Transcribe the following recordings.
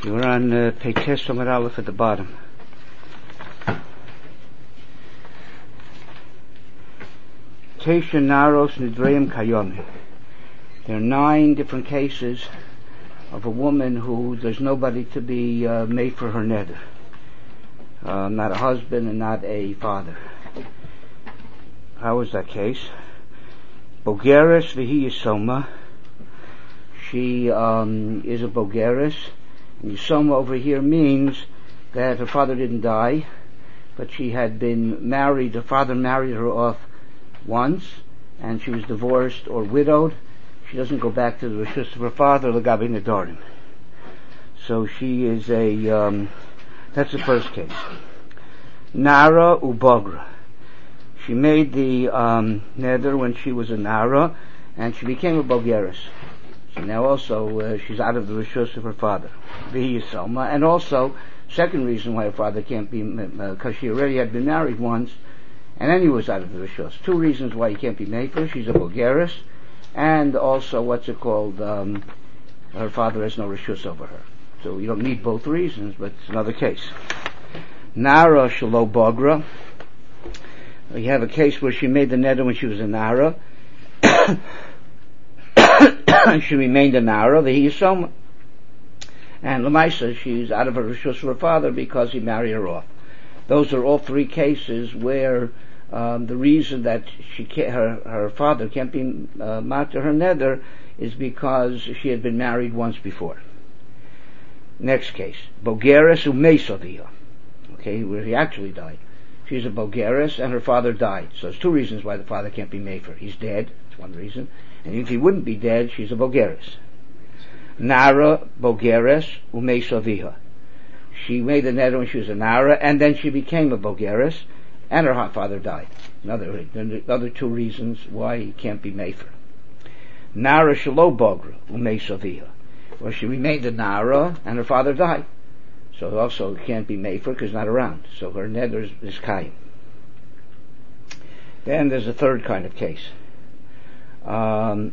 We're on page Tes Amud Aleph at the bottom. Tesha Naros Nidreim Kayomi. There are 9 different cases of a woman who there's nobody to be made for her neder. Not a husband and not a father. How is that case? Bogeres v'hi Yisoma. She is a Bogeres. Yisoma over here means that her father didn't die, but she had been married. Her father married her off once, and she was divorced or widowed. She doesn't go back to the rishus of her father, L'gabi Nedarim. So she is that's the first case. Nara Ubogra. She made the neder when she was a Nara, and she became a Bogeres. So now also she's out of the rishus of her father, V'hi Yisoma, and also second reason why her father can't be, because she already had been married once, and then he was out of the rishus. 2 reasons why he can't be made for. She's a Bogeres, and also her father has no rishus over her. So you don't need both reasons, but it's another case. Nara Shalo Bogra. We have a case where she made the neder when she was a Nara. She remained a Nara, the Yisoma. And Lamaisa, she's out of her rishus for her father because he married her off. Those are all 3 cases where the reason that her father can't be mater her neder is because she had been married once before. Next case, Bogeres Umesavia. Okay, where he actually died. She's a Bogeres and her father died. So there's 2 reasons why the father can't be made for. He's dead, that's one reason. And if he wouldn't be dead, she's a Bogeres. Nara Bogeres Umesavia. She made the neder when she was a Nara, and then she became a Bogeres, and her father died. Another 2 reasons why he can't be made for. Nara Shalo Bogra Umesavia. Well, she remained a Nara, and her father died. So also can't be made for because not around. So her neder is Kayim. Then there's a third kind of case. Nara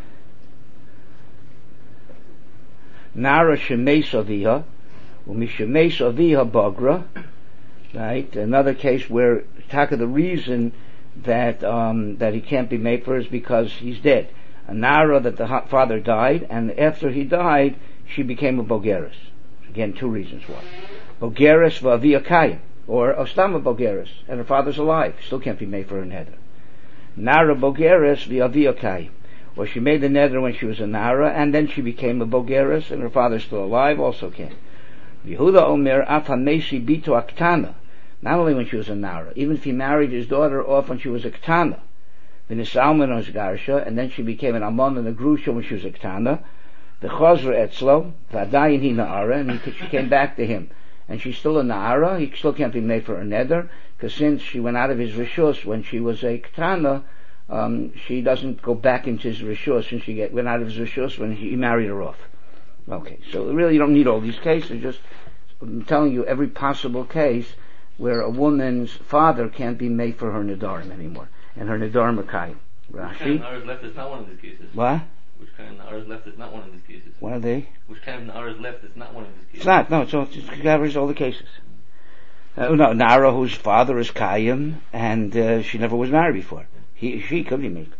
Shemeis Aviha, Umishemeis Aviha Bogra. Right? Another case where the reason that he can't be made for is because he's dead. A Nara that the father died, and after he died, she became a Bogeres. Again, 2 reasons why. Bogeres v'avia kayim, or Ostama Bogeres, and her father's alive, still can't be made for her neder. Nara Bogeres v'avia kayim, or she made the neder when she was a Nara, and then she became a Bogeres, and her father's still alive, also can't. Yehuda Omer Afamesi Bito Aktana, not only when she was a Nara, even if he married his daughter off when she was a Ktana, V'nisalman Osgarsha, and then she became an Amon and a Grusha when she was a Ktana, the Chosra Etzlo, V'adayin hi Na'ara, and she came back to him, and she's still a Na'ara, he still can't be made for her neder, because since she went out of his rishus when she was a Ktana, she doesn't go back into his rishus since she went out of his rishus when he married her off. Okay, so really you don't need all these cases, just I'm telling you every possible case where a woman's father can't be made for her nedarim anymore, and her nedarim are Kayim. Rashi? Which kind of Na'ara left is not one of these cases. What? Which kind of Na'ara left is not one of these cases. What are they? Which kind of Na'ara left is not one of these cases. It's not, no, it covers all the cases. No, Nara whose father is Kayim, and she never was married before. She could be made.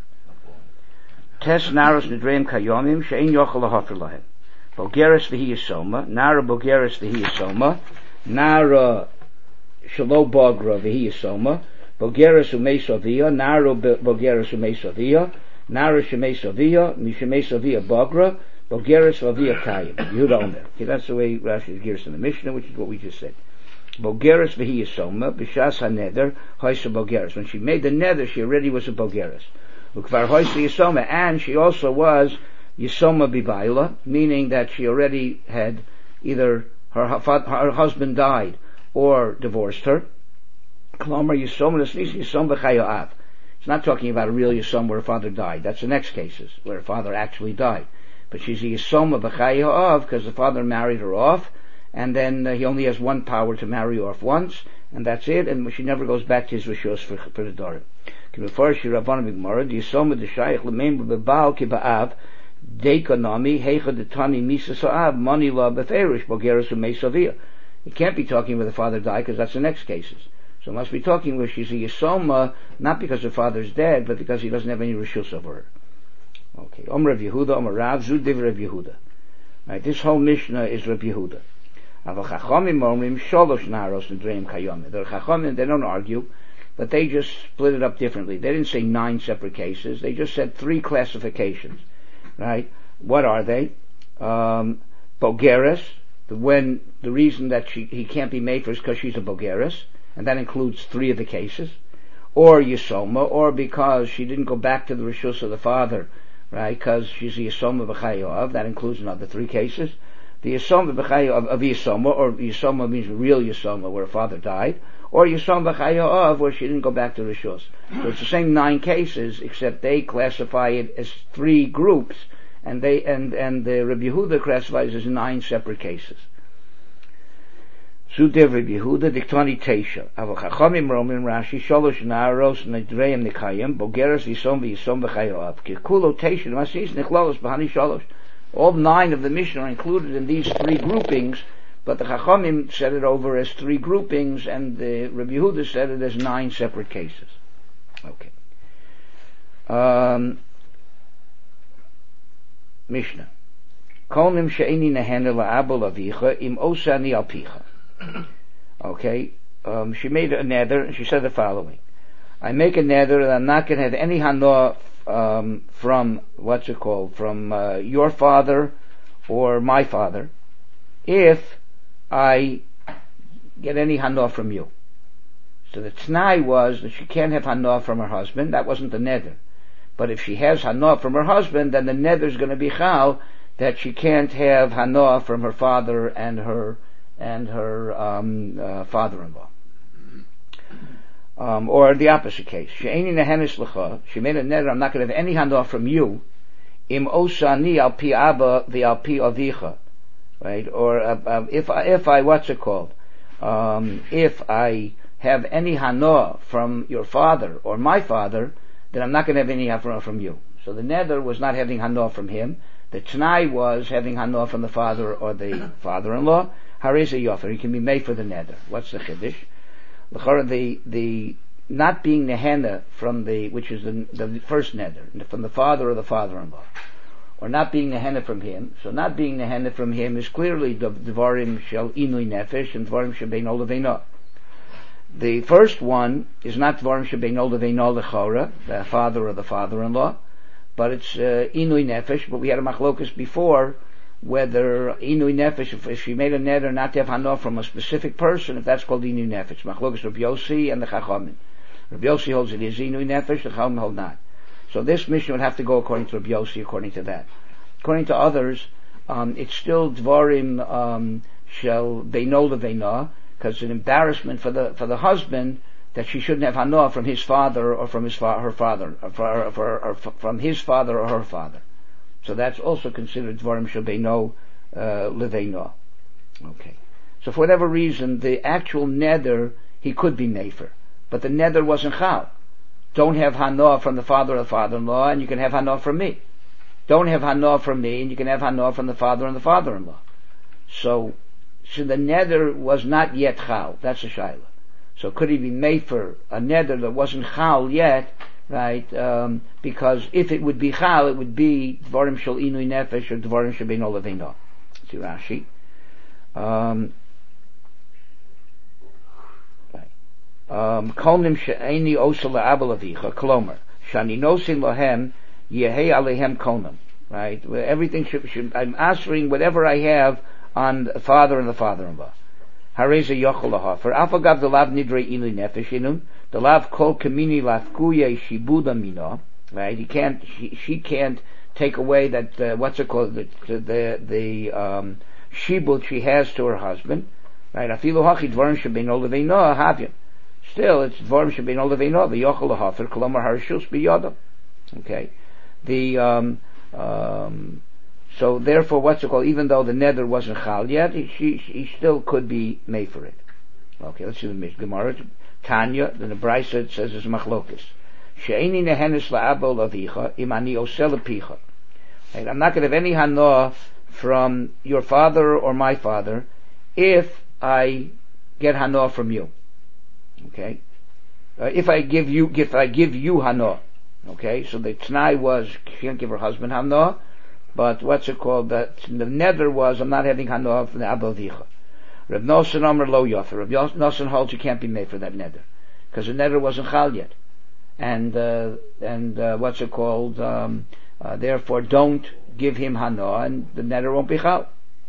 Tes Naros Nidreim Kayomim, She'en Yochel Lahofer Lahem. Bogeres v'hi Yisoma, Nara Bogeres v'hi Yisoma, Nara Shalo Bogra v'hi Yisoma, Bogeres u'meis Avia, Nara Bogeres u'meis Avia, Nara Shemeis Avia, Mishemeis Avia Bogra, Bogeres v'avia Kayim. Yehuda Omer. Okay, that's the way Rashi gives in the Mishnah, which is what we just said. Bogeres v'hi Yisoma, B'shas HaNeder, Hoysa Bogeres. When she made the neder, she already was a Bogeres. Ukvar Hoysa Yisoma, and she also was Yisoma Bibayla, meaning that she already had either her husband died or divorced her. Klomar Yisoma Nesnisi Yisoma B'chayav. It's not talking about a real Yisoma where her father died. That's the next cases, where her father actually died. But she's a Yisoma B'chayav because the father married her off, and then he only has one power to marry off once, and that's it, and she never goes back to his rishus for the daughter. Dekonami heicha detani misa sa'av mani la beferish bogeres u'meisavia. It can't be talking where the father died because that's the next cases. So it must be talking where she's a Yisoma, not because her father's dead, but because he doesn't have any rishus over her. Okay. Rav Yehuda, Rav Zudiv Rav Yehuda. Right. This whole Mishnah is Rav Yehuda. Aval Chachamim omrim sholosh naharos nedreim kayomim. The Chachamim, they don't argue, but they just split it up differently. They didn't say 9 separate cases. They just said 3 classifications. Right? What are they? Bogeres. The reason that he can't be made for is because she's a bogeres, and that includes 3 of the cases, or Yisoma, or because she didn't go back to the rishus of the father, right? Because she's a Yisoma b'chayav, that includes another 3 cases. The Yisoma b'chayav of Yisoma, or Yisoma means real Yisoma, where her father died, or Yisoma b'chayav, where she didn't go back to rishus. So it's the same 9 cases, except they classify it as 3 groups. And the Rabbi Yehuda classifies as 9 separate cases. Zudev Rabbi Yehuda diktani teisha. Aval chachamim romin Rashi sholosh na'aros nedreim nikayim bogeres v'yisom v'yisom v'chayav. Kikulo teisha masis nichlolos b'hani sholosh. All 9 of the Mishnah are included in these 3 groupings, but the chachamim said it over as 3 groupings, and the Rabbi Yehuda said it as 9 separate cases. Okay. Mishnah. Konim she'eni nehene la'abol avicha im osani alpicha. Okay. She made a nether, and she said the following. I make a nether that I'm not going to have any hana from, from your father or my father, if I get any hana from you. So the t'nai was that she can't have hana from her husband. That wasn't the nether. But if she has hana from her husband, then the nether is going to be chal that she can't have hana from her father and her father-in-law. Or the opposite case. She'eni nehenes lecha. She made a nether. I'm not going to have any hana from you. Im osani al pi abba v'al pi avicha. Right? Or if I if I have any hana from your father or my father, then I'm not going to have any hana from you. So the nether was not having hana from him. The t'nai was having hana from the father or the father-in-law. Hareza yofer. He can be made for the nether. What's the chiddush? The not being nehena from which is the first nether, from the father or the father-in-law, or not being nehena from him. So not being nehena from him is clearly the dvarim shel inui nefesh and dvarim shel beino leveino. The first one is not dvarim shel beino leveino lechora, the father or the father-in-law, but it's inui nefesh. But we had a machlokus before whether inui nefesh, if she made a nether not to have hana from a specific person, if that's called inui nefesh. Machlokus Rabbi Yossi and the Chachamim. Rabbi Yossi holds it is inui nefesh, the Chachamim hold not. So this mission would have to go according to Rabbi Yossi, according to that. According to others, it's still dvarim shel beino leveino, because it's an embarrassment for the husband that she shouldn't have hana from his father or from her father, or from his father or her father. So that's also considered dvarim shel beino leveino. Okay. So for whatever reason, the actual nether he could be mefer, but the nether wasn't chal. Don't have hana from the father or the father-in-law, and you can have hana from me. Don't have hana from me, and you can have hana from the father and the father-in-law. So the nether was not yet chal. That's a shaila. So could he be made for a nether that wasn't chal yet, right? Because if it would be chal, it would be dvarim shel inui nefesh or dvarim shel beino leveino. See Rashi. Kolnim she'eni osa la'abel avicha klomer shani nosin lohem yehei alehem kolnim. Right? Everything should I'm answering whatever I have on the father and the father-in-law. Hareza yochel lahafer afagav the lav nidrei inui nefesh inun the lav kol kamini lafkuye shibuda mino. Right? She can't take away that the shibud she has to her husband. Right? Afilu hachi dvarim shebeino leveino havim. Still, it's dvarim shebeino leveino v'yochel lahafer kolomar harshus biyodam. Okay. So therefore, even though the nether wasn't chal yet, he still could be made for it. Okay, let's see the Gemara. Tanya, the Nebraisa says it's machlokes. She'eni nehenes la'abol avicha im ani osel picha. Right? I'm not going to have any hana from your father or my father if I get hana from you. Okay? If I give you hana. Okay? So the t'nai was, she can't give her husband hana, but what's it called? The nether was, I'm not having hana from the Abba Avicha. Reb Nosson Omer Lo Yofer. Reb Nosson holds you can't be made for that nether. Because the nether wasn't chal yet. And what's it called? Therefore don't give him hana, and the nether won't be chal.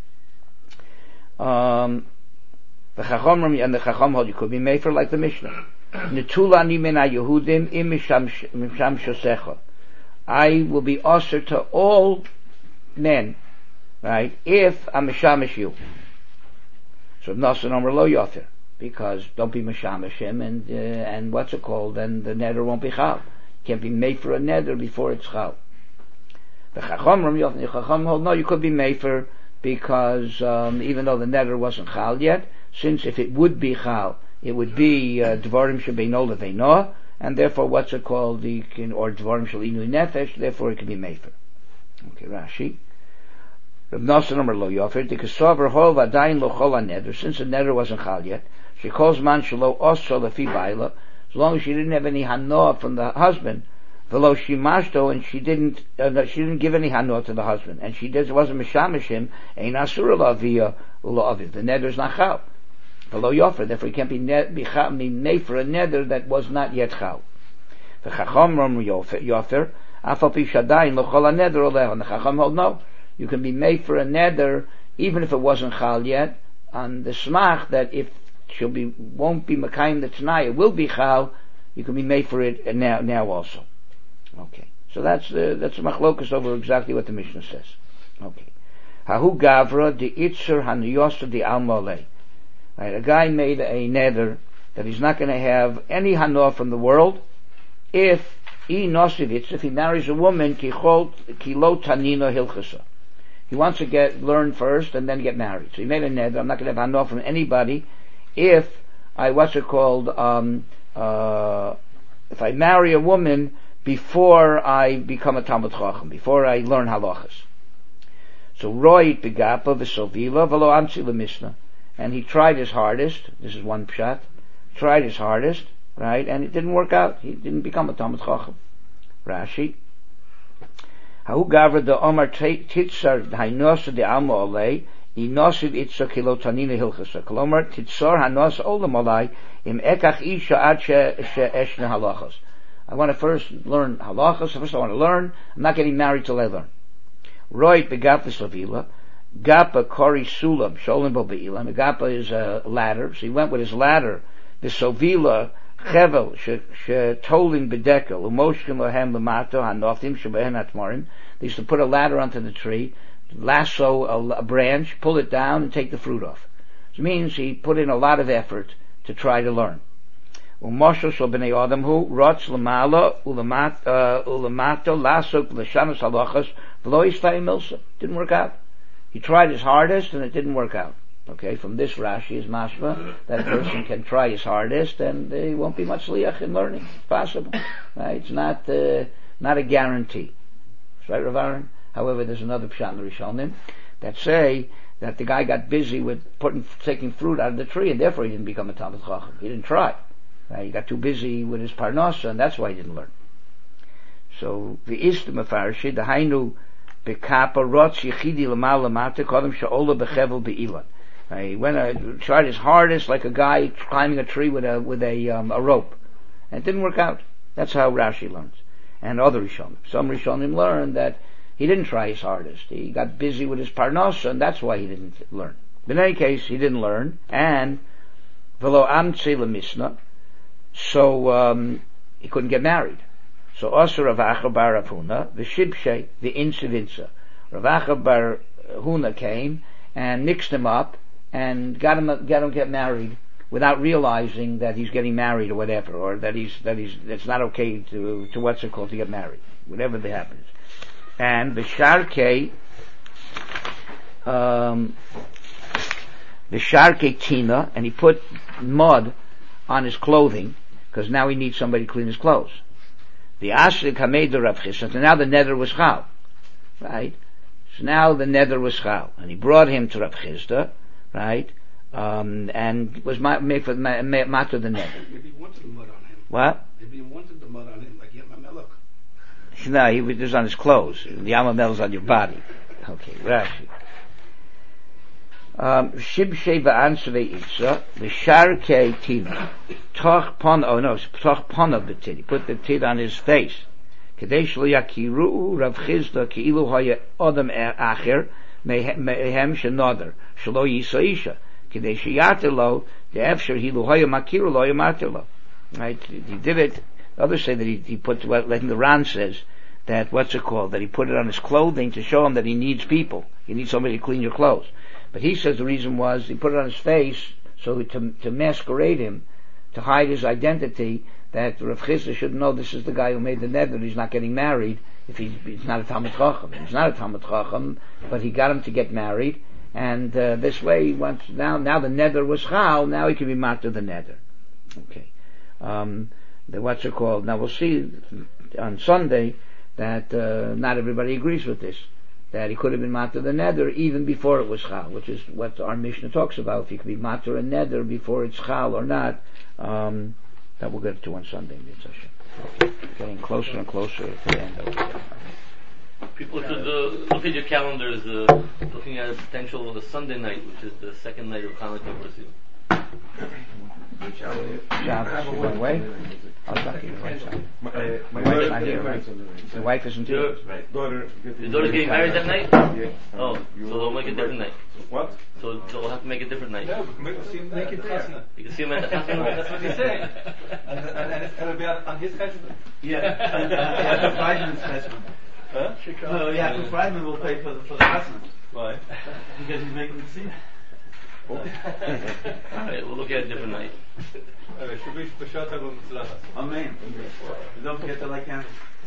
The Chacham hold you could be made for like the Mishnah. Netulani min Yehudim im misham shosecha. I will be usher to all men, right? If I'm mishamish you. So Nosson Omer Lo Yofer, because don't be mishamish him, and what's it called? Then the nether won't be chal. Can't be made for a nether before it's chal. The Chacham hold no, you could be made for because even though the nether wasn't chal yet, since if it would be chal, it would be dvarim shebeino leveino, and therefore what's it called? Or dvarim shel inui nefesh. Therefore it can be made for. Okay, Rashi. Reb Nosson Omer Lo Yofer, the Kesover Hol Vadayin Lo Chol HaNeder, since the neder wasn't chal yet, she calls man shelo oso lefi baila, as long as she didn't have any hana from the husband, velo shimashto, and she didn't give any hana to the husband, and wasn't mishamish him, ein asura la'aviyah u'la'aviv. The neder is not chal. Velo Yofer, therefore he can't be made for a neder that was not yet chal. The Chacham Omer Yofer, afal pi shadayin lo chol HaNeder oleh, and the Chacham hold no. You can be made for a neder even if it wasn't chal yet, on the smach that if won't be makayim the t'nai, it will be chal. You can be made for it now also. Okay, so that's a machlokas over exactly what the Mishnah says. Okay, hahu gavra de itzer haniyosa de almolei. Right, a guy made a neder that he's not going to have any hana from the world if he marries a woman kilo tanina hilchasa. He wants to learn first and then get married. So he made a neder. I'm not going to have hana from anybody if I if I marry a woman before I become a Talmud Chacham, before I learn halachas. So roit begapa v'sovila v'lo amtzi l'mishnah, and he tried his hardest. This is one pshat. Tried his hardest, right, and it didn't work out. He didn't become a Talmud Chacham. Rashi. Hau gavra de Omar titzar hainosa de alma olei inosiv itza kilotanina hilchasa. Kolomar titzar hanos olam olei im ekach isha ad she'eshna halachas. I want to first learn halachas. First I want to learn. I'm not getting married till I learn. Roit begapa slavila. Gapa kori sulam sholim bo be'ilam. Gapa is a ladder. So he went with his ladder. The sovila chevel shetolin bedekel umoshkin lohem lemato hanofim shebehen atmorim. They used to put a ladder onto the tree, lasso a branch, pull it down, and take the fruit off. Which means he put in a lot of effort to try to learn. Umosho shel bnei adam hu rotz lemala ulemato lasok l'shanos halachas v'lo yistai milsa. Didn't work out. He tried his hardest and it didn't work out. Okay, from this Rashi is mashma that a person can try his hardest and there won't be much liach in learning. It's possible, right? It's not a guarantee. Right, Rav Aaron? However, there's another pshat in the Rishonim that say that the guy got busy with taking fruit out of the tree, and therefore he didn't become a Talmud Chacham. He didn't try. Right? He got too busy with his parnasa, and that's why he didn't learn. So the istim of Farshi, the hainu bekapa rotz yichidi l'mal l'mata kodem she'ola bechevel be'ilan. He went tried his hardest, like a guy climbing a tree with a rope, and it didn't work out. That's how Rashi learns. And other Rishonim. Some Rishonim learned that he didn't try his hardest. He got busy with his parnasa, and that's why he didn't learn. But in any case, he didn't learn, and v'lo amtzi l'misna, so he couldn't get married. So also Rav Acha bar Rav Huna, the Shibshei, the Insivinza. Rav Acha bar Huna came and mixed him up and got him get married without realizing that he's getting married or whatever, or that it's not okay to what's it called to get married, whatever that happens. And the Sharkei Tina, and he put mud on his clothing because now he needs somebody to clean his clothes. The Ashrik Hamed Rav Chisda, and now the nether was chal. right? So now the neder was chal, and he brought him to Rav Chisda, right? And was made for matter the neder. Maybe he wanted the mud on him. What? Maybe he wanted the mud on him, like Yom HaMelech. No, he was on his clothes. The Yom HaMelech on your body. Okay, Rashi. Shibshei v'ansvei itza v'sharkei tina toch pona b'tid. He put the tid on his face. Kadesh lo yakiru Rav Chisda ki'ilu haya odam acher mehem shenoder shelo yisaisha kadesh yater lo de'efsher hilu haya makiru lo yamater lo. Right? He did it. Others say that he put what like the Ran says that that he put it on his clothing to show him that he needs people. You need somebody to clean your clothes. But he says the reason was he put it on his face so to masquerade him, to hide his identity, that Rav Chisda should know this is the guy who made the neder. He's not getting married if he's not a Talmud Chacham. He's not a Talmud Chacham, but he got him to get married, and this way now the neder was chal. Now he can be matter the neder. Okay. Now we'll see on Sunday that not everybody agrees with this. That he could have been matter the neder even before it was chal, which is what our Mishnah talks about. If you could be matter a neder before it's chal or not, that we'll get to on Sunday. Okay. Getting closer and closer to the end of it. People should look at your calendars, looking at a potential Sunday night, which is the second night of Hanukkah. Shabbos, you went away? I was lucky to write something. My wife's not here, right? The wife isn't here. Your daughter's getting married that night? Yeah. Oh, so they'll make a different night. What? So they'll have to make a different night. No, make it chasna. You can see him at the chasna. That's what he's saying. And it'll be on his chasna. Yeah. Friedman's chasna. Huh? No, yeah, Friedman will pay for the chasna. Why? Because he's making the scene. Alright, we'll look at a different night. Amen. Don't forget to light candles.